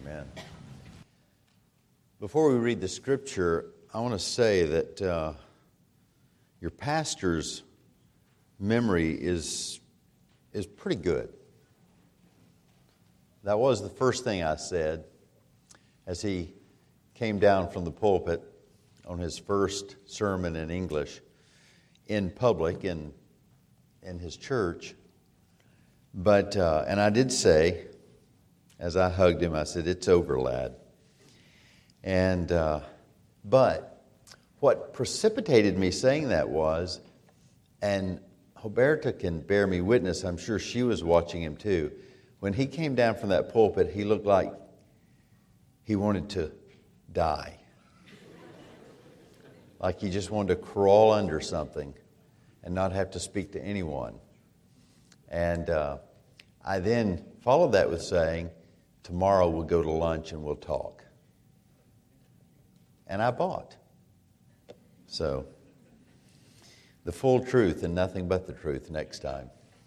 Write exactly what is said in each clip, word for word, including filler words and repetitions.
Amen. Before we read the scripture, I want to say that uh, your pastor's memory is is pretty good. That was the first thing I said as he came down from the pulpit on his first sermon in English in public in in his church. But uh, and I did say, as I hugged him, I said, "It's over, lad." And uh, but what precipitated me saying that was, and Roberta can bear me witness, I'm sure she was watching him too. When he came down from that pulpit, he looked like he wanted to die. Like he just wanted to crawl under something and not have to speak to anyone. And uh, I then followed that with saying, tomorrow we'll go to lunch and we'll talk. And I bought. So, the full truth and nothing but the truth next time.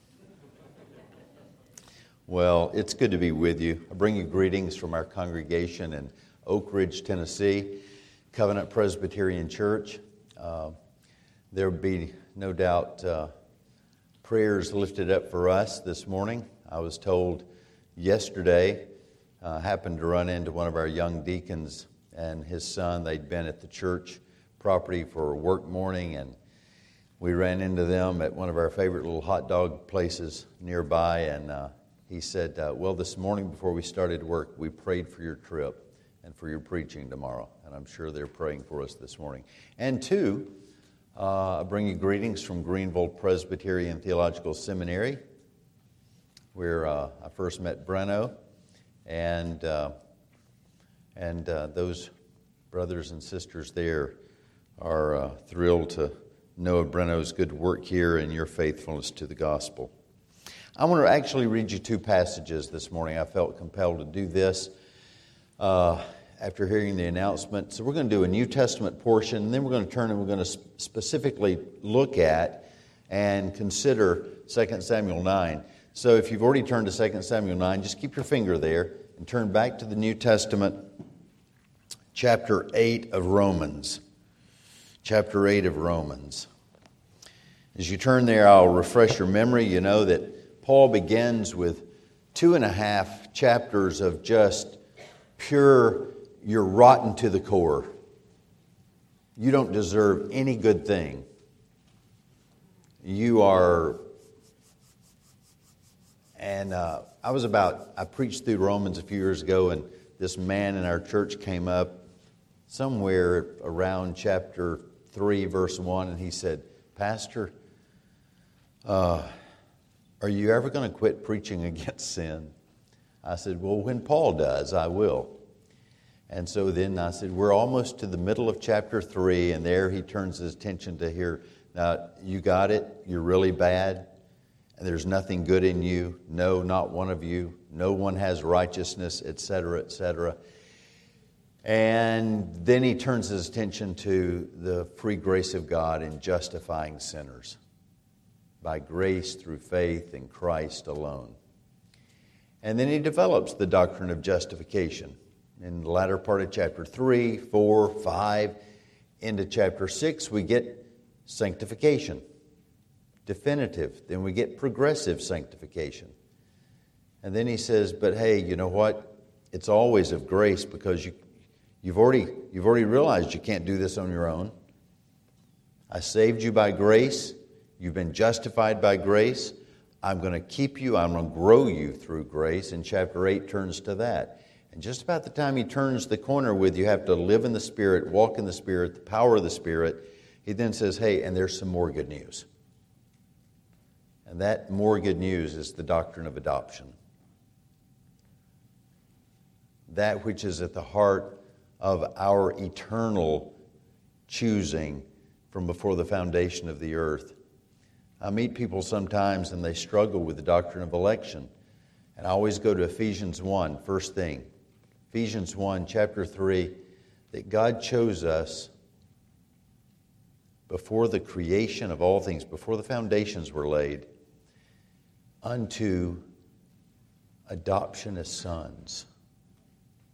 Well, it's good to be with you. I bring you greetings from our congregation in Oak Ridge, Tennessee, Covenant Presbyterian Church. Uh, there will be, no doubt, uh, prayers lifted up for us this morning. I was told yesterday, uh, happened to run into one of our young deacons and his son. They'd been at the church property for work morning, and we ran into them at one of our favorite little hot dog places nearby, and uh, he said, uh, well, this morning before we started work, we prayed for your trip and for your preaching tomorrow, and I'm sure they're praying for us this morning. And two, uh, I bring you greetings from Greenville Presbyterian Theological Seminary, where uh, I first met Breno, and uh, and uh, those brothers and sisters there are uh, thrilled to know of Breno's good work here and your faithfulness to the gospel. I want to actually read you two passages this morning. I felt compelled to do this uh, after hearing the announcement. So we're going to do a New Testament portion, and then we're going to turn and we're going to sp- specifically look at and consider Second Samuel nine. So if you've already turned to Second Samuel nine, just keep your finger there and turn back to the New Testament, chapter eight of Romans. Chapter eight of Romans. As you turn there, I'll refresh your memory. You know that Paul begins with two and a half chapters of just pure, you're rotten to the core. You don't deserve any good thing. You are, and uh, I was about, I preached through Romans a few years ago, and this man in our church came up somewhere around chapter three, verse one, and he said, Pastor, uh, are you ever going to quit preaching against sin? I said, well, when Paul does, I will. And so then I said, we're almost to the middle of chapter three, and there he turns his attention to here. Now, you got it, you're really bad, and there's nothing good in you. No, not one of you. No one has righteousness, et cetera, et cetera. And then he turns his attention to the free grace of God in justifying sinners by grace through faith in Christ alone. And then he develops the doctrine of justification. In the latter part of chapter three, four, five, into chapter six, we get sanctification, definitive. Then we get progressive sanctification. And then he says, but hey, you know what? It's always of grace because you You've already, you've already realized you can't do this on your own. I saved you by grace. You've been justified by grace. I'm going to keep you. I'm going to grow you through grace. And chapter eight turns to that. And just about the time he turns the corner with you have to live in the Spirit, walk in the Spirit, the power of the Spirit, he then says, hey, and there's some more good news. And that more good news is the doctrine of adoption. That which is at the heart of our eternal choosing from before the foundation of the earth. I meet people sometimes and they struggle with the doctrine of election. And I always go to Ephesians one, first thing. Ephesians one, chapter three, that God chose us before the creation of all things, before the foundations were laid, unto adoption as sons.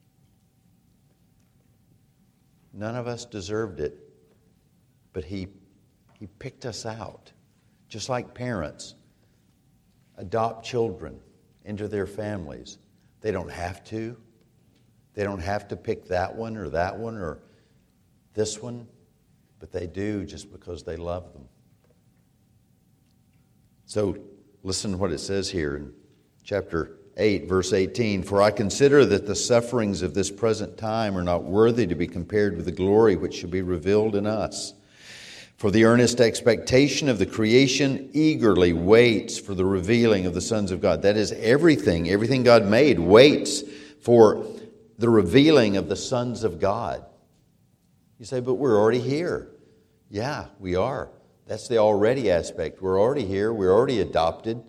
None of us deserved it, but He, he picked us out. Just like parents adopt children into their families. They don't have to. They don't have to pick that one or that one or this one, but they do just because they love them. So listen to what it says here in chapter eight, verse eighteen. For I consider that the sufferings of this present time are not worthy to be compared with the glory which shall be revealed in us. For the earnest expectation of the creation eagerly waits for the revealing of the sons of God. That is, everything, everything God made waits for the revealing of the sons of God. You say, but we're already here. Yeah, we are. That's the already aspect. We're already here. We're already adopted.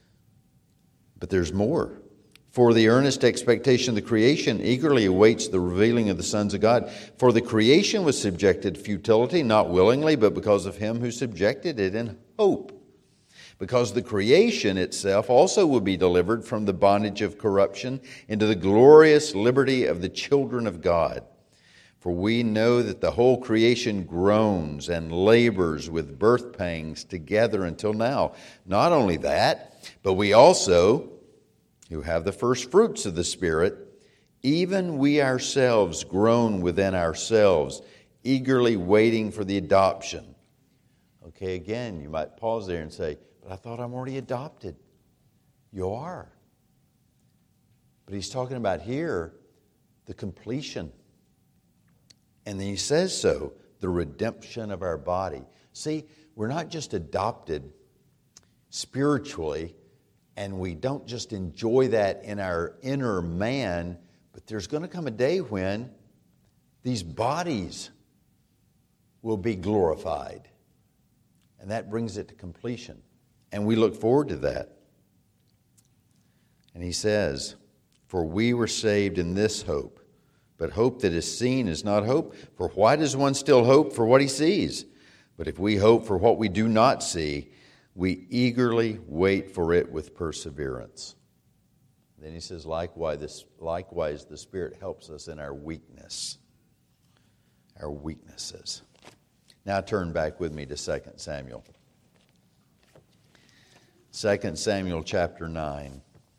But there's more. For the earnest expectation of the creation eagerly awaits the revealing of the sons of God. For the creation was subjected to futility, not willingly, but because of Him who subjected it in hope. Because the creation itself also will be delivered from the bondage of corruption into the glorious liberty of the children of God. For we know that the whole creation groans and labors with birth pangs together until now. Not only that, but we also, who have the first fruits of the Spirit, even we ourselves groan within ourselves, eagerly waiting for the adoption. Okay, again, you might pause there and say, but I thought I'm already adopted. You are. But he's talking about here the completion. And then he says so, the redemption of our body. See, we're not just adopted spiritually, and we don't just enjoy that in our inner man, but there's going to come a day when these bodies will be glorified. And that brings it to completion. And we look forward to that. And he says, for we were saved in this hope. But hope that is seen is not hope. For why does one still hope for what he sees? But if we hope for what we do not see, we eagerly wait for it with perseverance. Then he says, likewise, this, likewise, the Spirit helps us in our weakness, our weaknesses. Now turn back with me to Second Samuel. Second Samuel chapter nine.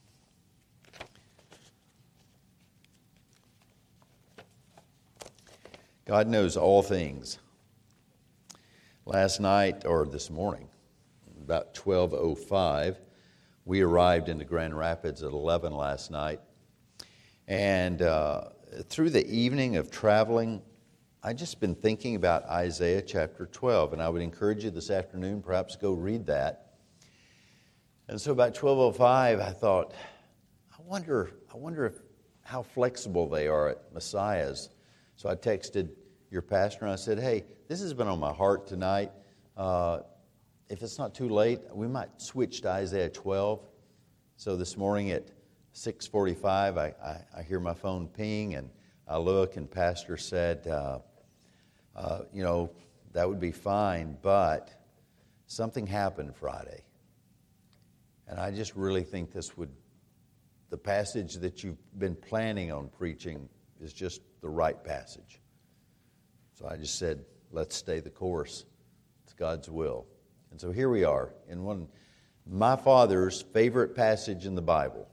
God knows all things. Last night, or this morning, about twelve oh five, we arrived into Grand Rapids at eleven last night. And uh, through the evening of traveling, I've just been thinking about Isaiah chapter twelve. And I would encourage you this afternoon, perhaps go read that. And so about twelve oh five, I thought, I wonder, I wonder if, how flexible they are at Messiah's. So I texted your pastor and I said, hey, this has been on my heart tonight. Uh, If it's not too late, we might switch to Isaiah twelve. So this morning at six forty-five, I, I, I hear my phone ping, and I look, and Pastor said, uh, uh, you know, that would be fine, but something happened Friday. And I just really think this would, the passage that you've been planning on preaching is just the right passage. So I just said, let's stay the course. It's God's will. And so here we are in one my father's favorite passage in the Bible.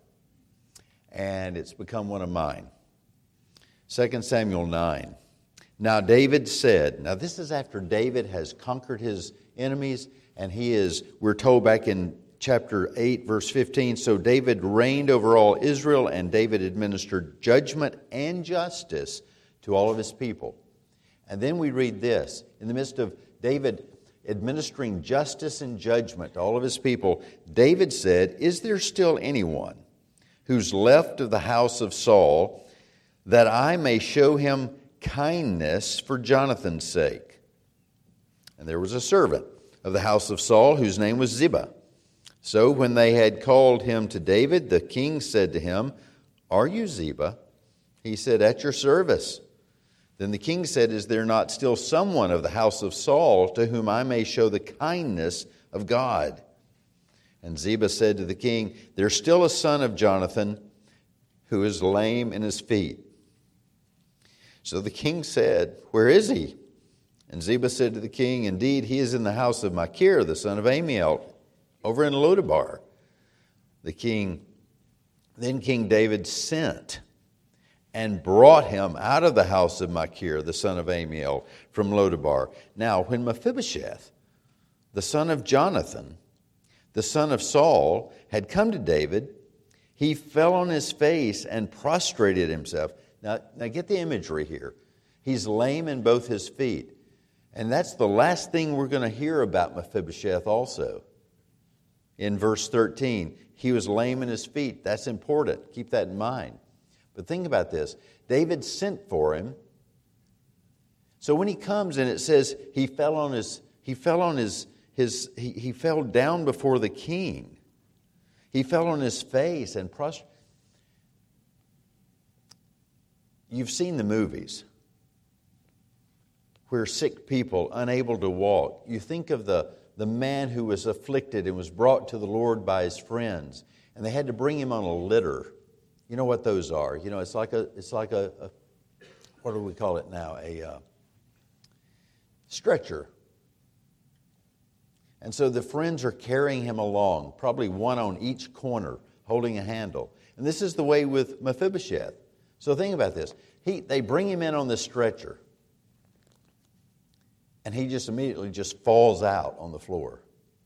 And it's become one of mine. Second Samuel nine. Now David said, now this is after David has conquered his enemies, and he is, we're told back in chapter eight, verse fifteen, so David reigned over all Israel, and David administered judgment and justice to all of his people. And then we read this, in the midst of David administering justice and judgment to all of his people, David said, is there still anyone who's left of the house of Saul, that I may show him kindness for Jonathan's sake? And there was a servant of the house of Saul whose name was Ziba. So when they had called him to David, the king said to him, are you Ziba? He said, at your service. Then the king said, is there not still someone of the house of Saul to whom I may show the kindness of God? And Ziba said to the king, there's still a son of Jonathan who is lame in his feet. So the king said, "Where is he?" And Ziba said to the king, "Indeed, he is in the house of Machir, the son of Amiel, over in Lodabar." The king, then King David sent and brought him out of the house of Machir, the son of Amiel, from Lodabar. Now, when Mephibosheth, the son of Jonathan, the son of Saul, had come to David, he fell on his face and prostrated himself. Now, now get the imagery here. He's lame in both his feet. And that's the last thing we're going to hear about Mephibosheth also. In verse thirteen, he was lame in his feet. That's important. Keep that in mind. But think about this. David sent for him. So when he comes and it says he fell on his, he fell on his, his he, he fell down before the king. He fell on his face and prostrated. You've seen the movies where sick people, unable to walk. You think of the, the man who was afflicted and was brought to the Lord by his friends, and they had to bring him on a litter. You know what those are? You know, it's like a, it's like a, a what do we call it now? A uh, stretcher. And so the friends are carrying him along, probably one on each corner, holding a handle. And this is the way with Mephibosheth. So think about this. He, they bring him in on the stretcher, and he just immediately just falls out on the floor.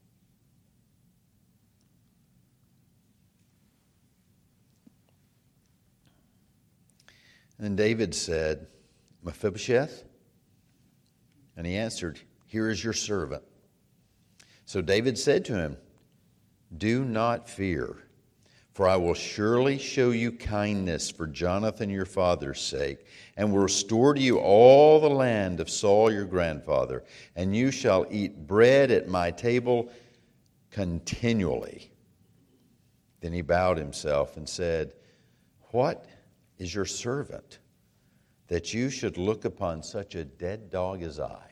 And then David said, "Mephibosheth?" And he answered, "Here is your servant." So David said to him, "Do not fear, for I will surely show you kindness for Jonathan your father's sake, and will restore to you all the land of Saul your grandfather, and you shall eat bread at my table continually." Then he bowed himself and said, "What is your servant, that you should look upon such a dead dog as I?"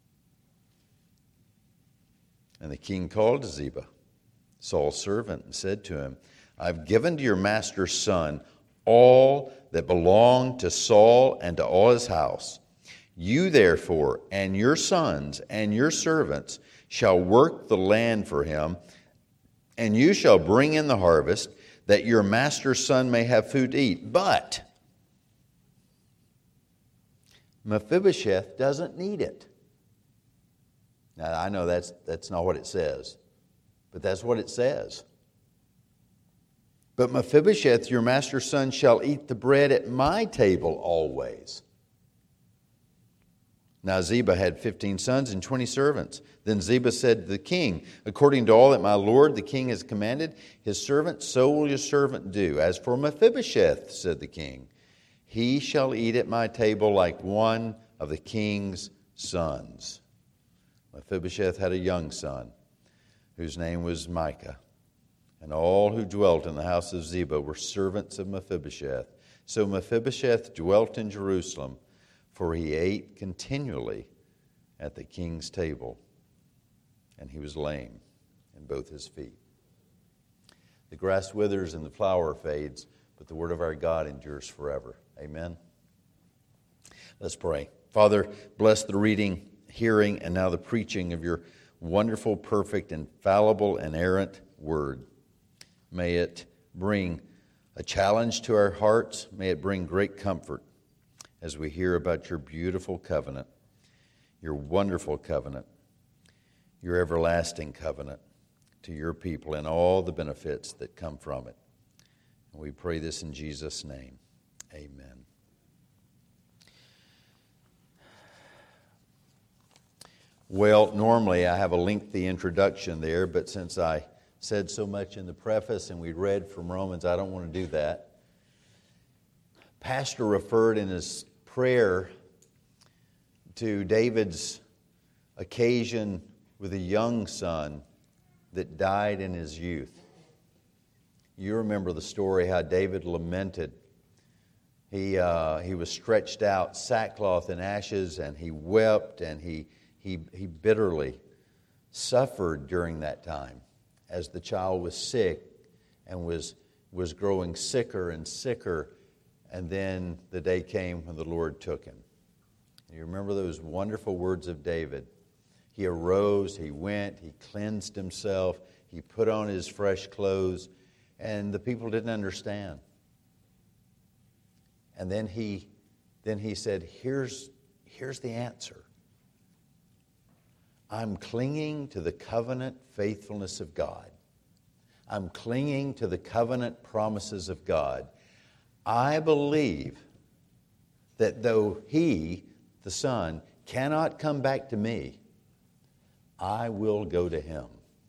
And the king called Ziba, Saul's servant, and said to him, "I've given to your master's son all that belonged to Saul and to all his house. You therefore and your sons and your servants shall work the land for him, and you shall bring in the harvest, that your master's son may have food to eat. But Mephibosheth doesn't need it." Now, I know that's, that's not what it says, but that's what it says. "But Mephibosheth, your master's son, shall eat the bread at my table always." Now Ziba had fifteen sons and twenty servants. Then Ziba said to the king, "According to all that my lord the king has commanded his servant, so will your servant do. As for Mephibosheth," said the king, "he shall eat at my table like one of the king's sons." Mephibosheth had a young son, whose name was Micah. And all who dwelt in the house of Ziba were servants of Mephibosheth. So Mephibosheth dwelt in Jerusalem, for he ate continually at the king's table, and he was lame in both his feet. The grass withers and the flower fades, but the word of our God endures forever. Amen. Let's pray. Father, bless the reading, hearing, and now the preaching of your wonderful, perfect, infallible, inerrant word. May it bring a challenge to our hearts. May it bring great comfort as we hear about your beautiful covenant, your wonderful covenant, your everlasting covenant to your people and all the benefits that come from it. And we pray this in Jesus' name. Amen. Well, normally I have a lengthy introduction there, but since I said so much in the preface and we read from Romans, I don't want to do that. Pastor referred in his prayer to David's occasion with a young son that died in his youth. You remember the story how David lamented. He uh, he was stretched out, sackcloth and ashes, and he wept, and he he he bitterly suffered during that time as the child was sick and was was growing sicker and sicker. And then the day came when the Lord took him. You remember those wonderful words of David. He arose, he went, he cleansed himself, he put on his fresh clothes, and the people didn't understand. And then he, then he said, here's, here's the answer. I'm clinging to the covenant faithfulness of God. I'm clinging to the covenant promises of God. I believe that though He, the Son, cannot come back to me, I will go to Him.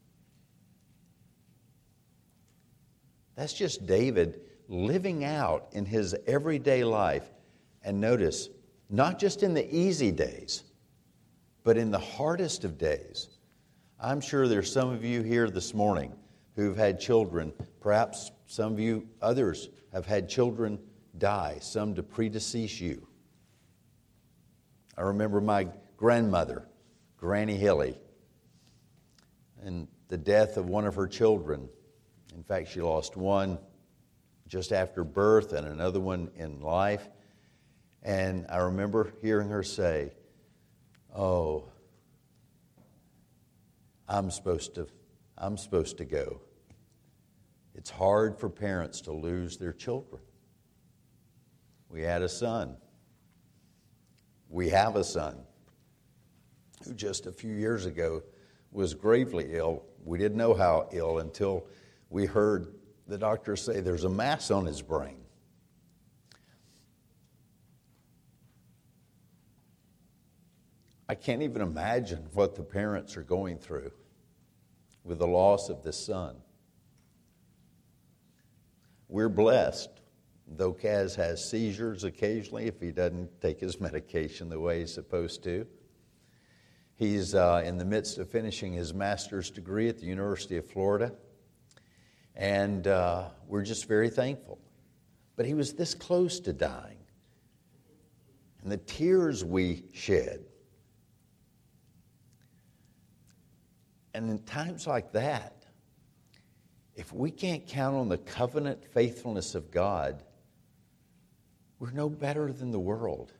That's just David living out in his everyday life. And notice, not just in the easy days, but in the hardest of days. I'm sure there's some of you here this morning who've had children. Perhaps some of you others have had children die, some to predecease you. I remember my grandmother, Granny Hilly, and the death of one of her children. In fact, she lost one just after birth and another one in life. And I remember hearing her say, "Oh, I'm supposed to, I'm supposed to go." It's hard for parents to lose their children. We had a son. We have a son who just a few years ago was gravely ill. We didn't know how ill until we heard the doctor say there's a mass on his brain. I can't even imagine what the parents are going through with the loss of this son. We're blessed, though Kaz has seizures occasionally if he doesn't take his medication the way he's supposed to. He's uh, in the midst of finishing his master's degree at the University of Florida, and uh, we're just very thankful. But he was this close to dying, and the tears we shed. And in times like that, if we can't count on the covenant faithfulness of God, we're no better than the world.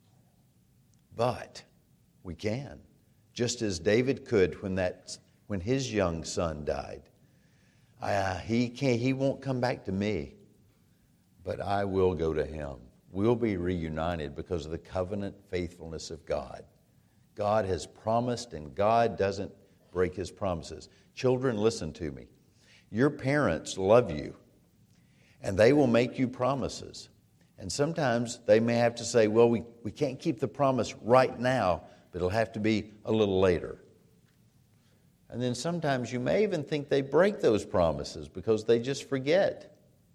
But we can, just as David could when that when his young son died. Uh, he can't. He won't come back to me, but I will go to him. We'll be reunited because of the covenant faithfulness of God. God has promised, and God doesn't break His promises. Children, listen to me. Your parents love you, and they will make you promises. And sometimes they may have to say, well, we, we can't keep the promise right now, but it'll have to be a little later. And then sometimes you may even think they break those promises because they just forget.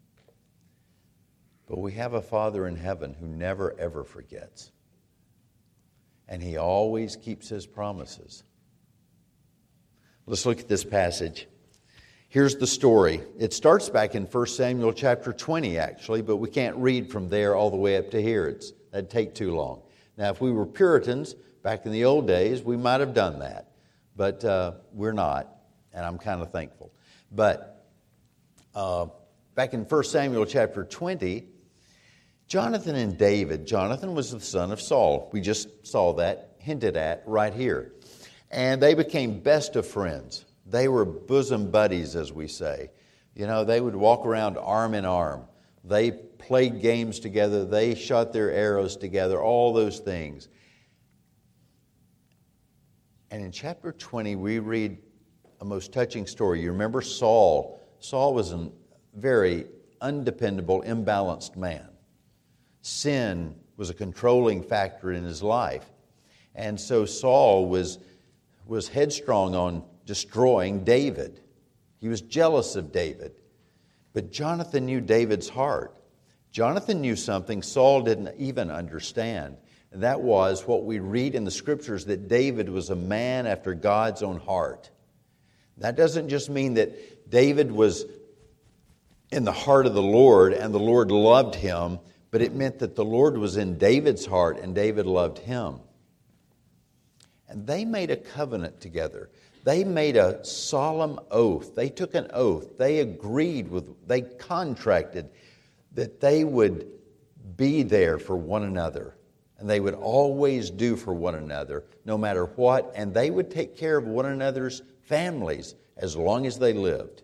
But we have a Father in heaven who never, ever forgets. And He always keeps His promises. Let's look at this passage. Here's the story. It starts back in First Samuel chapter twenty, actually, but we can't read from there all the way up to here. It's, that'd take too long. Now, if we were Puritans back in the old days, we might have done that. But uh, we're not, and I'm kind of thankful. But uh, back in First Samuel chapter twenty, Jonathan and David, Jonathan was the son of Saul. We just saw that hinted at right here. And they became best of friends. They were bosom buddies, as we say. You know, they would walk around arm in arm. They played games together. They shot their arrows together, all those things. And in chapter twenty, we read a most touching story. You remember Saul. Saul was a very undependable, imbalanced man. Sin was a controlling factor in his life. And so Saul was, was headstrong on destroying David. He was jealous of David. But Jonathan knew David's heart. Jonathan knew something Saul didn't even understand. And that was what we read in the Scriptures, that David was a man after God's own heart. That doesn't just mean that David was in the heart of the Lord and the Lord loved him, but it meant that the Lord was in David's heart and David loved him. And they made a covenant together. They made a solemn oath. They took an oath. They agreed with, they contracted that they would be there for one another. And they would always do for one another, no matter what. And they would take care of one another's families as long as they lived.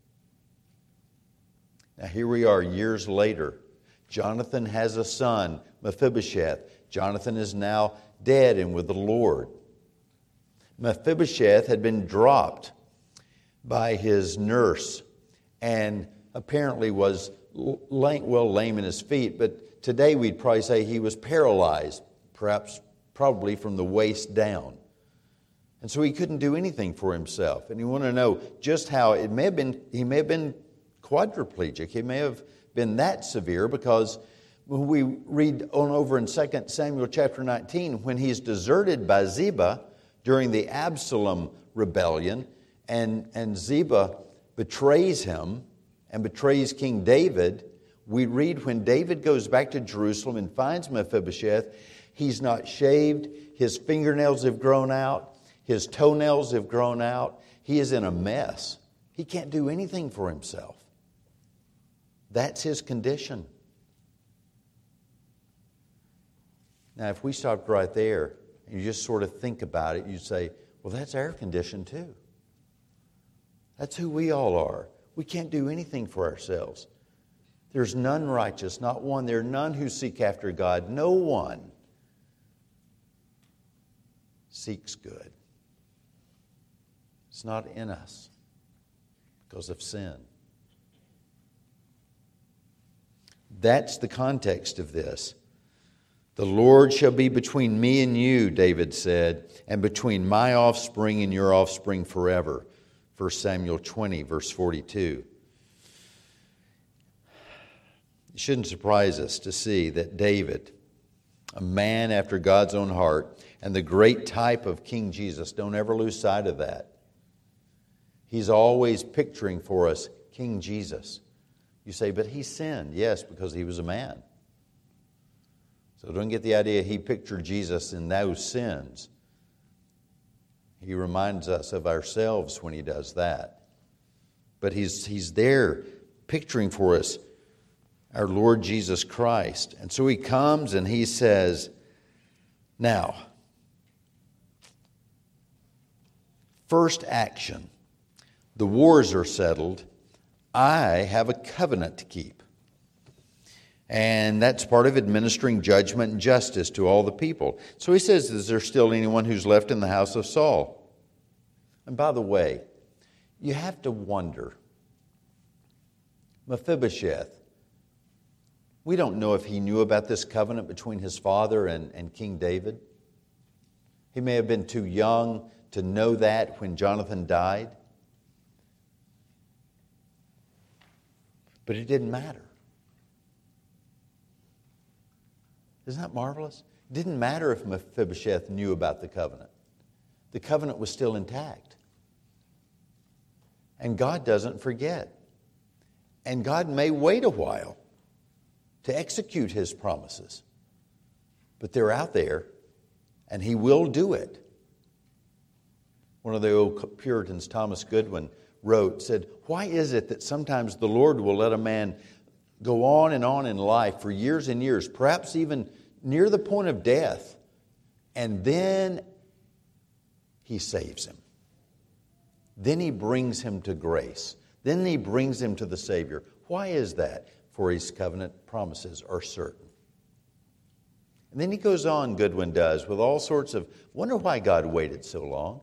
Now here we are years later. Jonathan has a son, Mephibosheth. Jonathan is now dead and with the Lord. Mephibosheth had been dropped by his nurse and apparently was lame, well lame in his feet, but today we'd probably say he was paralyzed, perhaps probably from the waist down. And so he couldn't do anything for himself. And you want to know just how it may have been, he may have been quadriplegic. He may have been that severe, because when we read on over in Second Samuel chapter nineteen, when he's deserted by Ziba during the Absalom rebellion, and, and Ziba betrays him and betrays King David, we read when David goes back to Jerusalem and finds Mephibosheth, he's not shaved, his fingernails have grown out, his toenails have grown out, he is in a mess. He can't do anything for himself. That's his condition. Now, if we stopped right there and you just sort of think about it, you'd say, well, that's our condition too. That's who we all are. We can't do anything for ourselves. There's none righteous, not one. There are none who seek after God. No one seeks good. It's not in us because of sin. That's the context of this. The Lord shall be between me and you, David said, and between my offspring and your offspring forever. First Samuel twenty, verse forty-two. It shouldn't surprise us to see that David, a man after God's own heart, and the great type of King Jesus, don't ever lose sight of that. He's always picturing for us King Jesus. You say, but he sinned. Yes, because he was a man. So don't get the idea he pictured Jesus in those sins. He reminds us of ourselves when he does that. But he's, he's there picturing for us our Lord Jesus Christ. And so he comes and he says, now, first action, the wars are settled. I have a covenant to keep. And that's part of administering judgment and justice to all the people. So he says, is there still anyone who's left in the house of Saul? And by the way, you have to wonder, Mephibosheth, we don't know if he knew about this covenant between his father and, and King David. He may have been too young to know that when Jonathan died. But it didn't matter. Isn't that marvelous? It didn't matter if Mephibosheth knew about the covenant. The covenant was still intact. And God doesn't forget. And God may wait a while to execute his promises. But they're out there, and he will do it. One of the old Puritans, Thomas Goodwin, wrote, said, why is it that sometimes the Lord will let a man go on and on in life for years and years, perhaps even near the point of death, and then he saves him. Then he brings him to grace. Then he brings him to the Savior. Why is that? For his covenant promises are certain. And then he goes on, Goodwin does, with all sorts of, wonder why God waited so long.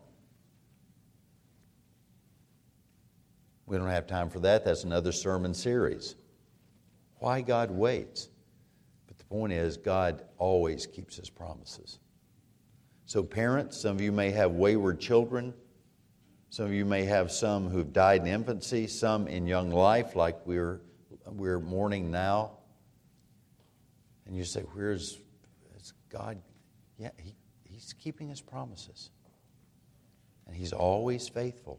We don't have time for that. That's another sermon series. Why God waits. But the point is, God always keeps his promises. So parents, some of you may have wayward children. Some of you may have some who've died in infancy, some in young life like we're, we're mourning now. And you say, where's is God? Yeah, he, he's keeping his promises. And he's always faithful.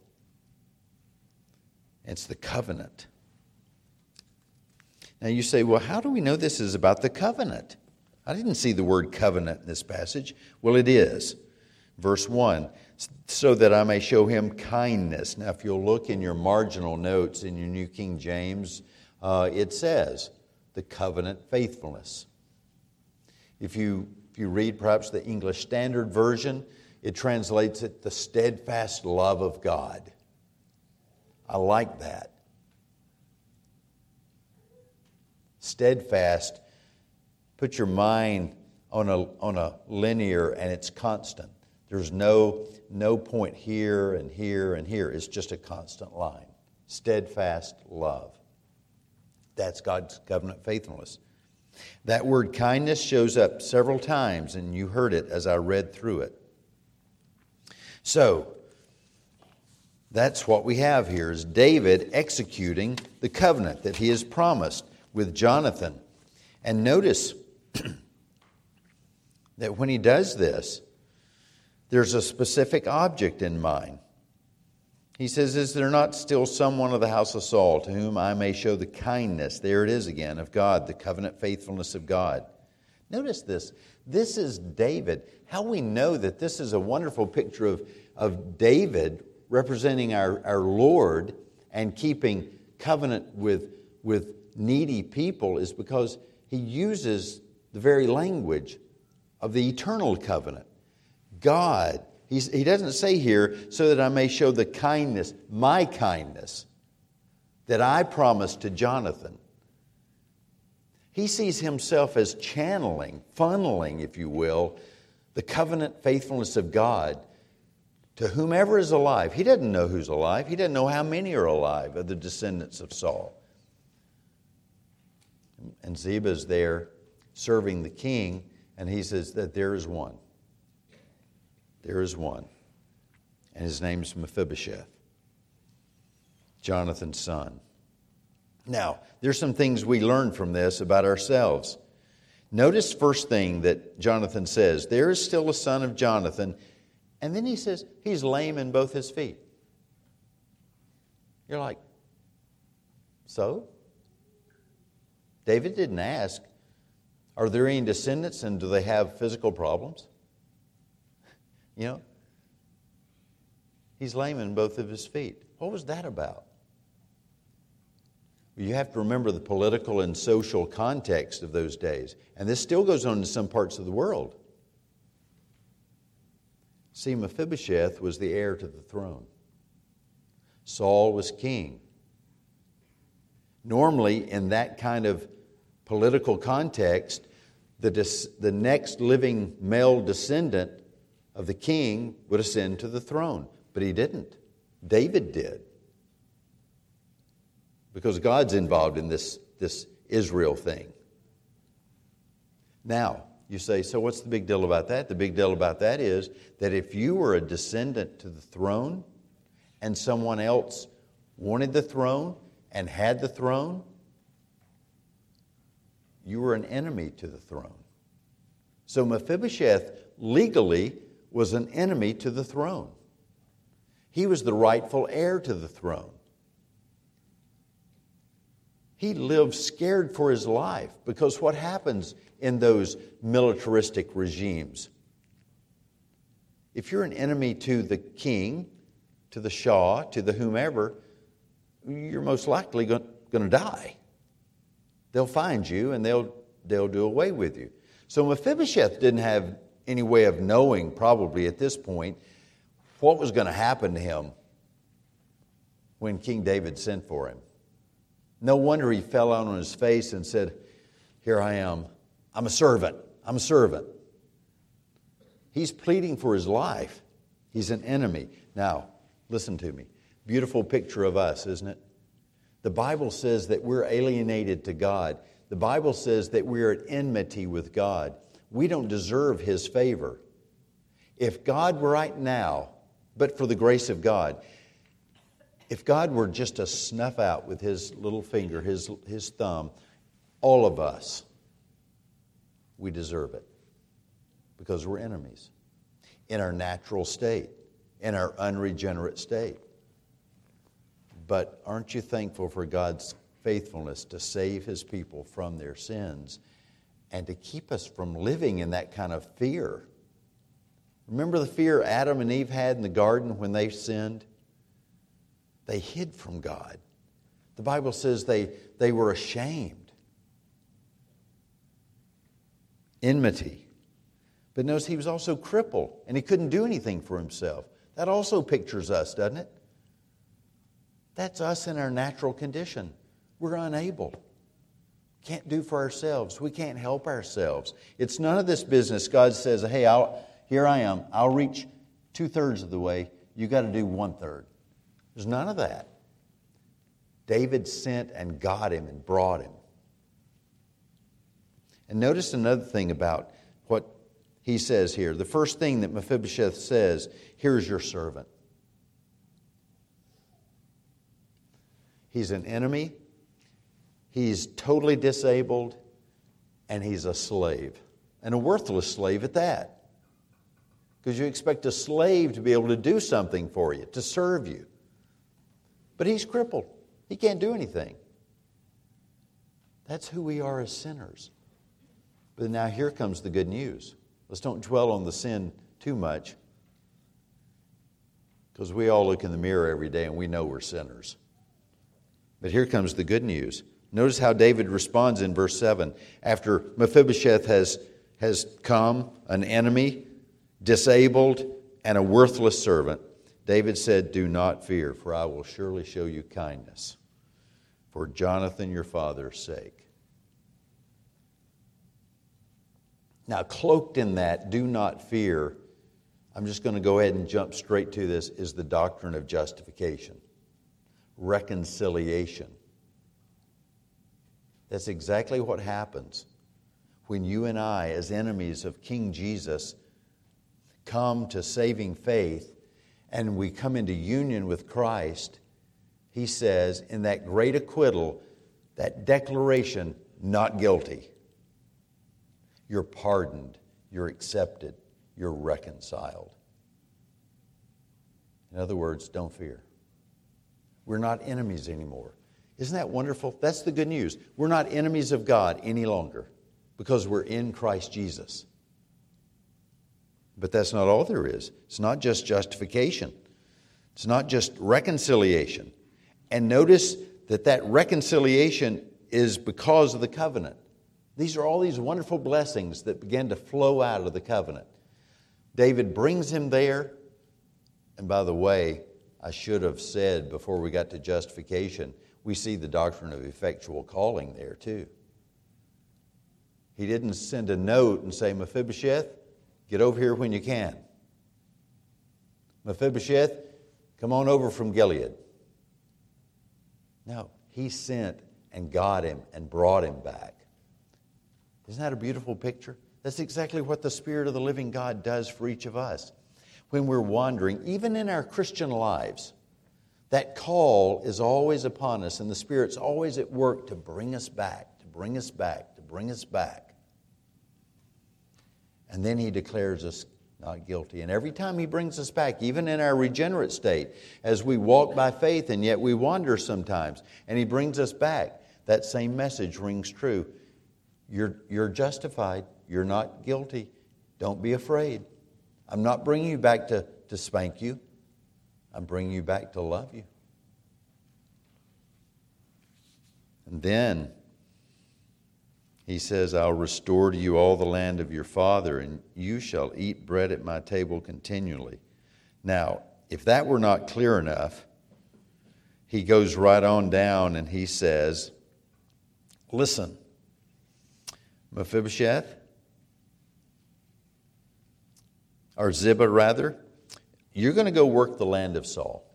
It's the covenant. Now you say, well, how do we know this is about the covenant? I didn't see the word covenant in this passage. Well, it is. Verse one, so that I may show him kindness. Now, if you'll look in your marginal notes in your New King James, uh, it says the covenant faithfulness. If you, if you read perhaps the English Standard Version, it translates it the steadfast love of God. I like that. Steadfast, put your mind on a, on a linear and it's constant. There's no, no point here and here and here. It's just a constant line. Steadfast love. That's God's covenant faithfulness. That word kindness shows up several times, and you heard it as I read through it. So, that's what we have here, is David executing the covenant that he has promised with Jonathan. And notice that when he does this, there's a specific object in mind. He says, is there not still someone of the house of Saul to whom I may show the kindness, there it is again, of God, the covenant faithfulness of God? Notice this. This is David. How we know that this is a wonderful picture of, of David representing our, our Lord and keeping covenant with, with needy people is because he uses the very language of the eternal covenant. God, he's, he doesn't say here, so that I may show the kindness, my kindness, that I promised to Jonathan. He sees himself as channeling, funneling, if you will, the covenant faithfulness of God to whomever is alive. He doesn't know who's alive. He doesn't know how many are alive of the descendants of Saul. And Ziba's there serving the king, and he says that there is one. There is one. And his name's Mephibosheth, Jonathan's son. Now, there's some things we learn from this about ourselves. Notice first thing that Jonathan says, there is still a son of Jonathan. And then he says, he's lame in both his feet. You're like, so? David didn't ask, are there any descendants and do they have physical problems? You know, he's lame in both of his feet. What was that about? You have to remember the political and social context of those days. And this still goes on in some parts of the world. See, Mephibosheth was the heir to the throne. Saul was king. Normally, in that kind of political context, the, dis- the next living male descendant of the king would ascend to the throne. But he didn't. David did. Because God's involved in this, this Israel thing. Now, you say, so what's the big deal about that? The big deal about that is that if you were a descendant to the throne and someone else wanted the throne and had the throne, you were an enemy to the throne. So Mephibosheth legally was an enemy to the throne. He was the rightful heir to the throne. He lived scared for his life because what happens in those militaristic regimes? If you're an enemy to the king, to the Shah, to the whomever, you're most likely going to die. They'll find you and they'll, they'll do away with you. So Mephibosheth didn't have any way of knowing, probably at this point, what was going to happen to him when King David sent for him. No wonder he fell on his face and said, here I am. I'm a servant. I'm a servant. He's pleading for his life. He's an enemy. Now, listen to me. Beautiful picture of us, isn't it? The Bible says that we're alienated to God. The Bible says that we're at enmity with God. We don't deserve His favor. If God were right now, but for the grace of God, if God were just to snuff out with His little finger, His, his thumb, all of us, we deserve it. Because we're enemies. In our natural state. In our unregenerate state. But aren't you thankful for God's faithfulness to save His people from their sins and to keep us from living in that kind of fear? Remember the fear Adam and Eve had in the garden when they sinned? They hid from God. The Bible says they, they were ashamed. enmity. But notice he was also crippled, and he couldn't do anything for himself. That also pictures us, doesn't it? That's us in our natural condition. We're unable. Can't do for ourselves. We can't help ourselves. It's none of this business. God says, hey, I'll, here I am. I'll reach two-thirds of the way. You got to do one-third. There's none of that. David sent and got him and brought him. And notice another thing about what he says here. The first thing that Mephibosheth says, here's your servant. He's an enemy. He's totally disabled, and he's a slave, and a worthless slave at that. Because you expect a slave to be able to do something for you, to serve you. But he's crippled. He can't do anything. That's who we are as sinners. But now here comes the good news. Let's don't dwell on the sin too much, because we all look in the mirror every day and we know we're sinners. But here comes the good news. Notice how David responds in verse seven. After Mephibosheth has, has come, an enemy, disabled, and a worthless servant, David said, do not fear, for I will surely show you kindness for Jonathan your father's sake. Now, cloaked in that, do not fear, I'm just going to go ahead and jump straight to this, is the doctrine of justification, reconciliation. That's exactly what happens when you and I, as enemies of King Jesus, come to saving faith and we come into union with Christ. He says in that great acquittal, that declaration, not guilty. You're pardoned, you're accepted, you're reconciled. In other words, don't fear. We're not enemies anymore. Isn't that wonderful? That's the good news. We're not enemies of God any longer because we're in Christ Jesus. But that's not all there is. It's not just justification. It's not just reconciliation. And notice that that reconciliation is because of the covenant. These are all these wonderful blessings that begin to flow out of the covenant. David brings him there. And by the way, I should have said before we got to justification, we see the doctrine of effectual calling there too. He didn't send a note and say, Mephibosheth, get over here when you can. Mephibosheth, come on over from Gilead. No, he sent and got him and brought him back. Isn't that a beautiful picture? That's exactly what the Spirit of the living God does for each of us. When we're wandering, even in our Christian lives, that call is always upon us, and the Spirit's always at work to bring us back, to bring us back, to bring us back. And then He declares us not guilty. And every time He brings us back, even in our regenerate state, as we walk by faith and yet we wander sometimes, and He brings us back, that same message rings true. You're, you're justified. You're not guilty. Don't be afraid. I'm not bringing you back to, to spank you. I'm bringing you back to love you. And then He says, I'll restore to you all the land of your father, and you shall eat bread at my table continually. Now, if that were not clear enough, he goes right on down and he says, listen, Mephibosheth, or Ziba rather, you're going to go work the land of Saul.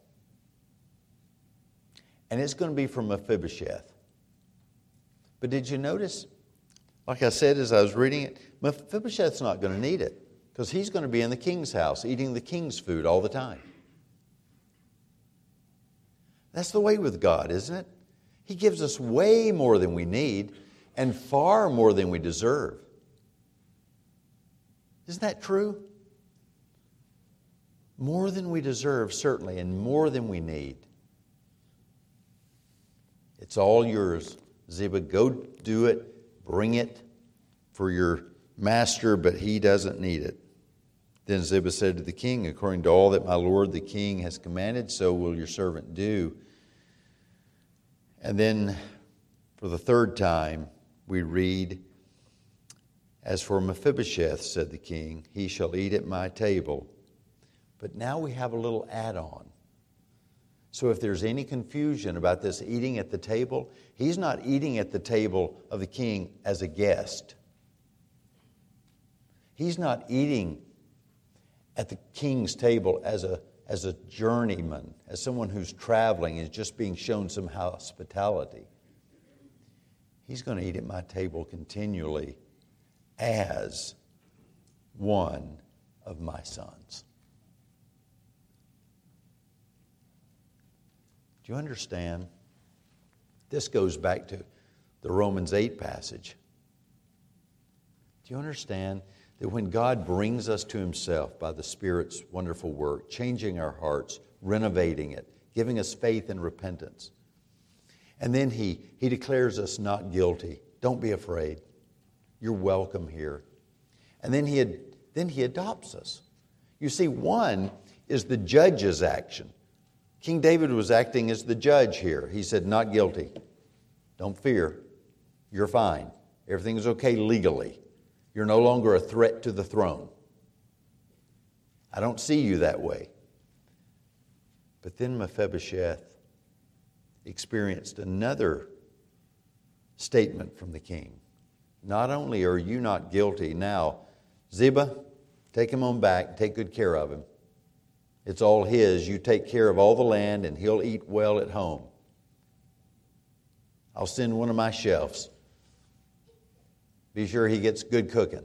And it's going to be from Mephibosheth. But did you notice, like I said as I was reading it, Mephibosheth's not going to need it because he's going to be in the king's house eating the king's food all the time. That's the way with God, isn't it? He gives us way more than we need and far more than we deserve. Isn't that true? More than we deserve, certainly, and more than we need. It's all yours. Ziba, go do it, bring it for your master, but he doesn't need it. Then Ziba said to the king, according to all that my lord the king has commanded, so will your servant do. And then for the third time, we read, As for Mephibosheth, said the king, he shall eat at my table. But now we have a little add-on. So if there's any confusion about this eating at the table, he's not eating at the table of the king as a guest. He's not eating at the king's table as a, as a journeyman, as someone who's traveling and is just being shown some hospitality. He's going to eat at my table continually as one of my sons. Do you understand? This goes back to the Romans eight passage. Do you understand that when God brings us to Himself by the Spirit's wonderful work, changing our hearts, renovating it, giving us faith and repentance, and then He, he declares us not guilty. Don't be afraid. You're welcome here. And then he, had, then he adopts us. You see, one is the judge's action. King David was acting as the judge here. He said, not guilty. Don't fear. You're fine. Everything is okay legally. You're no longer a threat to the throne. I don't see you that way. But then Mephibosheth experienced another statement from the king. Not only are you not guilty, now, Ziba, take him on back, take good care of him. It's all his. You take care of all the land, and he'll eat well at home. I'll send one of my chefs. Be sure he gets good cooking.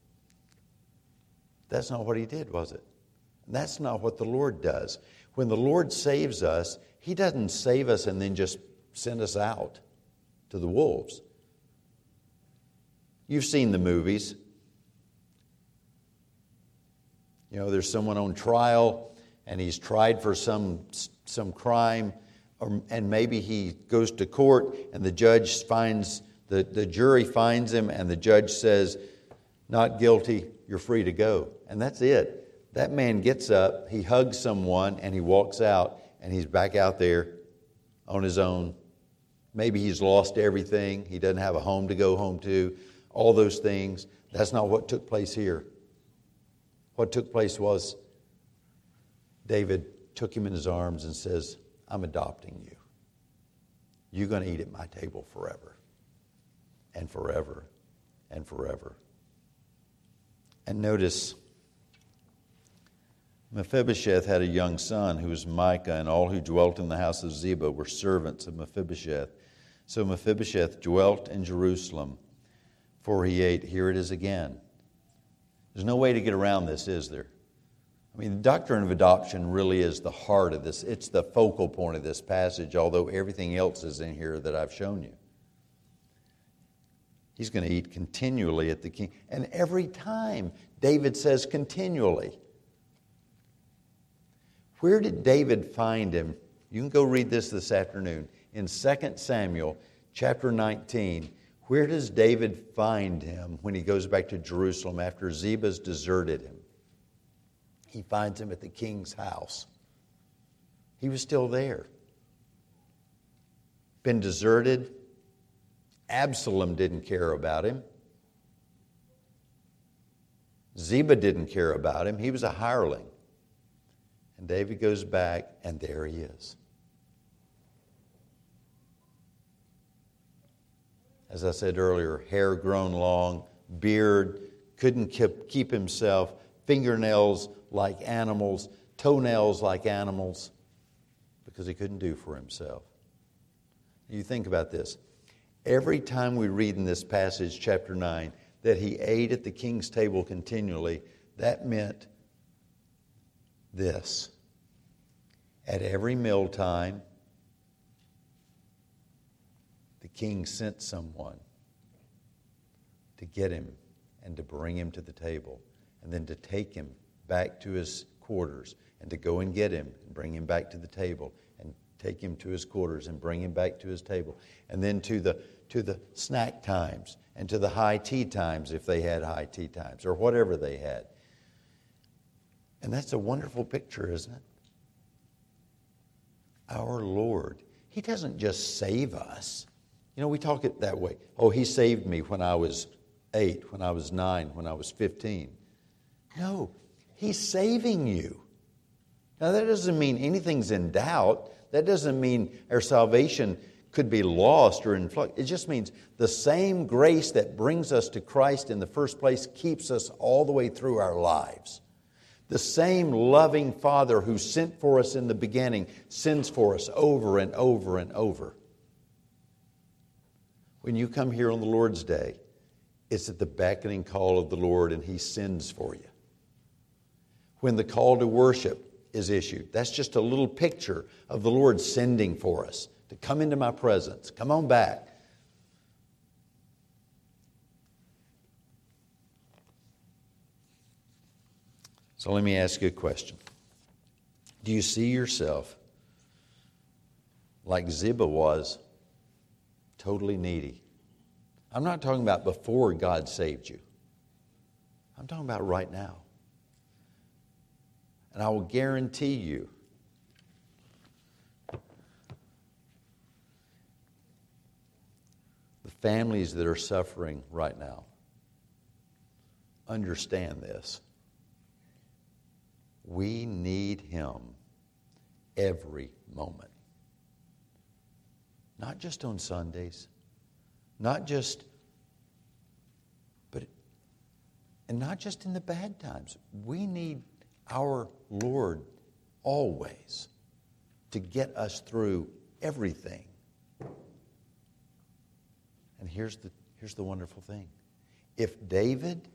That's not what he did, was it? That's not what the Lord does. When the Lord saves us, He doesn't save us and then just send us out to the wolves. You've seen the movies. You know, there's someone on trial and he's tried for some some crime, or, and maybe he goes to court and the judge finds, the, the jury finds him and the judge says, not guilty, you're free to go. And that's it. That man gets up, he hugs someone, and he walks out, and he's back out there on his own. Maybe he's lost everything. He doesn't have a home to go home to. All those things. That's not what took place here. What took place was David took him in his arms and says, I'm adopting you. You're going to eat at my table forever and forever and forever. And notice, Mephibosheth had a young son who was Micah, and all who dwelt in the house of Ziba were servants of Mephibosheth. So Mephibosheth dwelt in Jerusalem, for he ate. Here it is again. There's no way to get around this, is there? I mean, the doctrine of adoption really is the heart of this. It's the focal point of this passage, although everything else is in here that I've shown you. He's going to eat continually at the king. And every time David says continually. Where did David find him? You can go read this this afternoon. In Second Samuel chapter nineteen, where does David find him when he goes back to Jerusalem after Ziba's deserted him? He finds him at the king's house. He was still there. Been deserted. Absalom didn't care about him. Ziba didn't care about him. He was a hireling. And David goes back, and there he is. As I said earlier, hair grown long, beard, couldn't keep, keep himself, fingernails like animals, toenails like animals, because he couldn't do for himself. You think about this. Every time we read in this passage, chapter nine, that he ate at the king's table continually, that meant this. At every mealtime, the king sent someone to get him and to bring him to the table, and then to take him back to his quarters and to go and get him and bring him back to the table and take him to his quarters and bring him back to his table, and then to the to the snack times and to the high tea times if they had high tea times or whatever they had. And that's a wonderful picture, isn't it? Our Lord, He doesn't just save us. You know, we talk it that way. Oh, He saved me when I was eight, when I was nine, when I was fifteen. No, He's saving you. Now, that doesn't mean anything's in doubt. That doesn't mean our salvation could be lost or in flux. It just means the same grace that brings us to Christ in the first place keeps us all the way through our lives. The same loving Father who sent for us in the beginning sends for us over and over and over. When you come here on the Lord's Day, it's at the beckoning call of the Lord, and He sends for you. When the call to worship is issued, that's just a little picture of the Lord sending for us to come into my presence. Come on back. So let me ask you a question. Do you see yourself like Ziba was, totally needy? I'm not talking about before God saved you. I'm talking about right now. And I will guarantee you, the families that are suffering right now understand this. We need Him every moment. Not just on Sundays, not just, but, and not just in the bad times. We need our Lord always to get us through everything. And here's the, here's the wonderful thing. If David,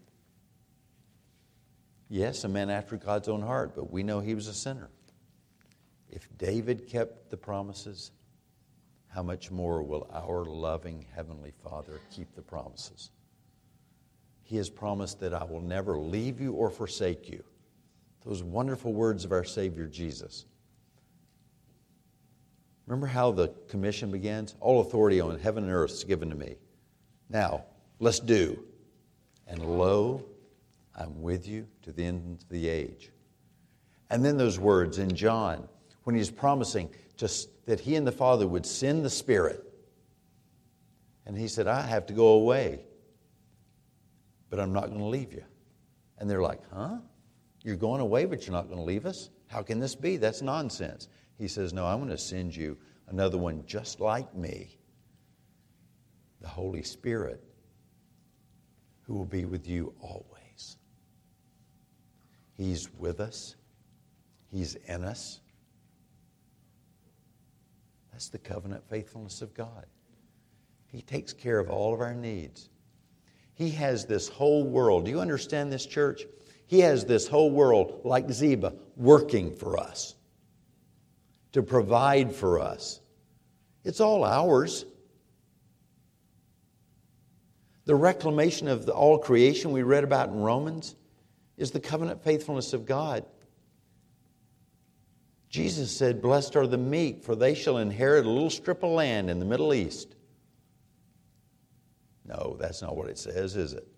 yes, a man after God's own heart, but we know he was a sinner. If David kept the promises, how much more will our loving Heavenly Father keep the promises? He has promised that I will never leave you or forsake you. Those wonderful words of our Savior Jesus. Remember how the commission begins? All authority on heaven and earth is given to me. Now, let's do. And lo, I'm with you to the end of the age. And then those words in John, when he's promising just that he and the Father would send the Spirit. And he said, I have to go away, but I'm not going to leave you. And they're like, huh? You're going away, but you're not going to leave us? How can this be? That's nonsense. He says, no, I'm going to send you another one just like me, the Holy Spirit, who will be with you always. He's with us. He's in us. That's the covenant faithfulness of God. He takes care of all of our needs. He has this whole world. Do you understand this, church? He has this whole world, like Ziba, working for us, to provide for us. It's all ours. The reclamation of the all creation we read about in Romans is the covenant faithfulness of God. Jesus said, blessed are the meek, for they shall inherit a little strip of land in the Middle East. No, that's not what it says, is it?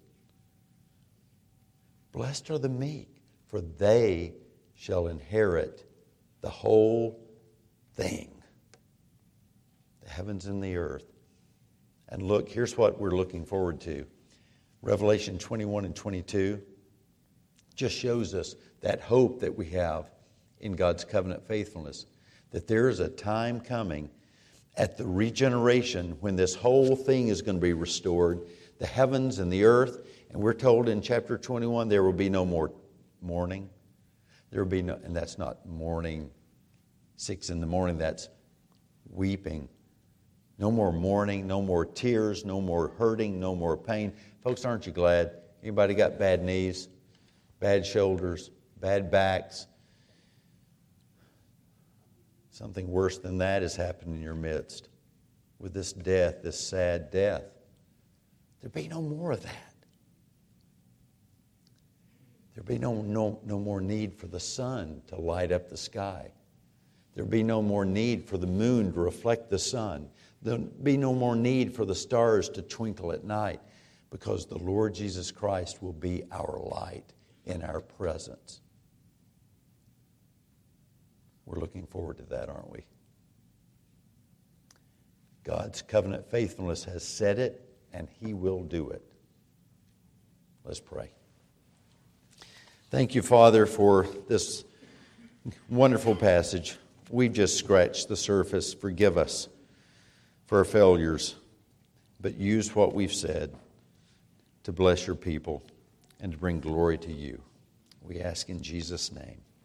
Blessed are the meek, for they shall inherit the whole thing, the heavens and the earth. And look, here's what we're looking forward to. Revelation twenty-one and twenty-two just shows us that hope that we have in God's covenant faithfulness, that there is a time coming at the regeneration when this whole thing is going to be restored, the heavens and the earth. And we're told in chapter twenty-one there will be no more mourning. There will be no, and that's not mourning six in the morning, that's weeping. No more mourning, no more tears, no more hurting, no more pain. Folks, aren't you glad? Anybody got bad knees, bad shoulders, bad backs? Something worse than that has happened in your midst with this death, this sad death. There'll be no more of that. There'll be no, no, no more need for the sun to light up the sky. There'll be no more need for the moon to reflect the sun. There'll be no more need for the stars to twinkle at night, because the Lord Jesus Christ will be our light in our presence. We're looking forward to that, aren't we? God's covenant faithfulness has said it, and He will do it. Let's pray. Thank you, Father, for this wonderful passage. We've just scratched the surface. Forgive us for our failures, but use what we've said to bless your people and to bring glory to you. We ask in Jesus' name.